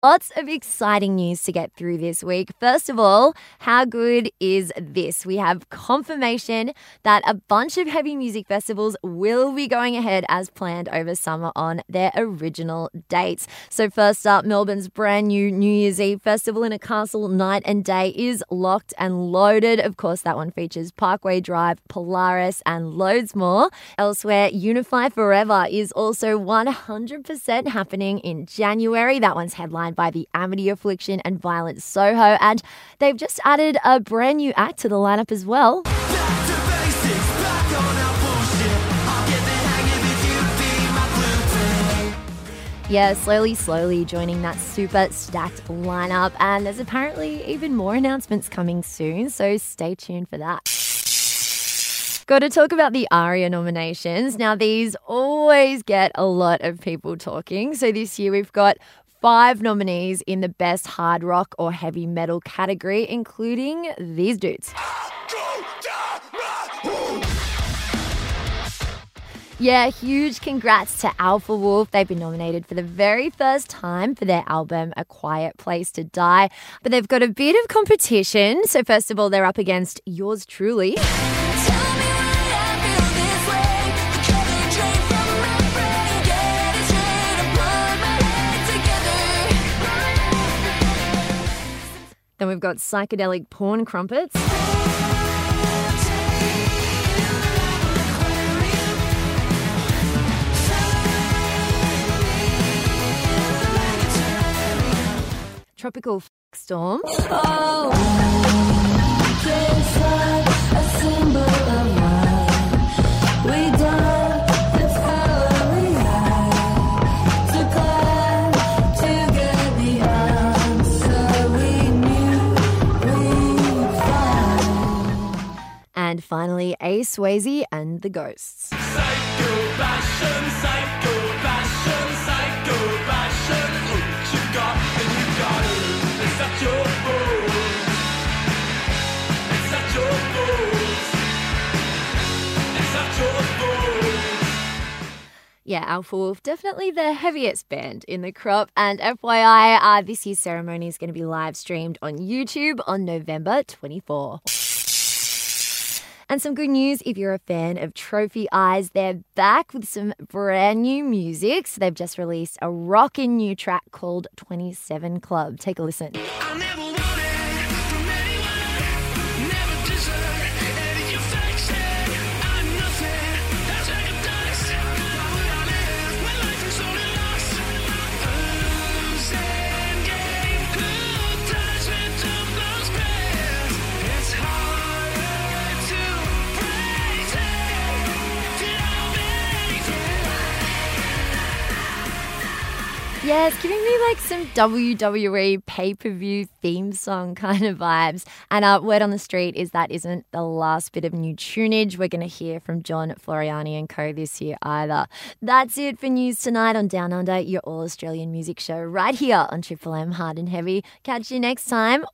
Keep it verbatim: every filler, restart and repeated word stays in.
Lots of exciting news to get through this week. First of all, how good is this? We have confirmation that a bunch of heavy music festivals will be going ahead as planned over summer on their original dates. So first up, Melbourne's brand new New Year's Eve festival in a castle night and day is locked and loaded. Of course, that one features Parkway Drive, Polaris and loads more. Elsewhere, Unify Forever is also one hundred percent happening in January. That one's headlined by the Amity Affliction and Violent Soho, and they've just added a brand new act to the lineup as well. Yeah, slowly, slowly joining that super stacked lineup, and there's apparently even more announcements coming soon, so stay tuned for that. Got to talk about the ARIA nominations. Now, these always get a lot of people talking, so this year we've got five nominees in the best hard rock or heavy metal category, including these dudes. Yeah, huge congrats to Alpha Wolf. They've been nominated for the very first time for their album A Quiet Place to Die. But they've got a bit of competition. So first of all, they're up against yours truly. Then we've got Psychedelic Porn Crumpets. Tropical F- Storm. Oh. A symbol of life. We died, that's how we had to climb to get the answer we knew we'd find. And finally, Ace Swayze and the Ghosts. Psycho passion, psycho passion, psycho passion. What you got, and you got it. It's not your fault. It's not your fault. It's not your fault. Yeah, Alpha Wolf, definitely the heaviest band in the crop. And F Y I, uh, this year's ceremony is going to be live streamed on YouTube on November twenty-fourth. And some good news if you're a fan of Trophy Eyes. They're back with some brand new music. So they've just released a rockin' new track called twenty-seven Club. Take a listen. I never wanted from anyone, never deserved any affection. I'm nothing, that's like a dice. Why would I live when life is only lost? Losing game, good times when time goes past. It's hard. Yeah, it's giving me like some W W E pay-per-view theme song kind of vibes. And uh, word on the street is that isn't the last bit of new tunage we're going to hear from John Floriani and co this year either. That's it for news tonight on Down Under, your all-Australian music show right here on Triple M Hard and Heavy. Catch you next time.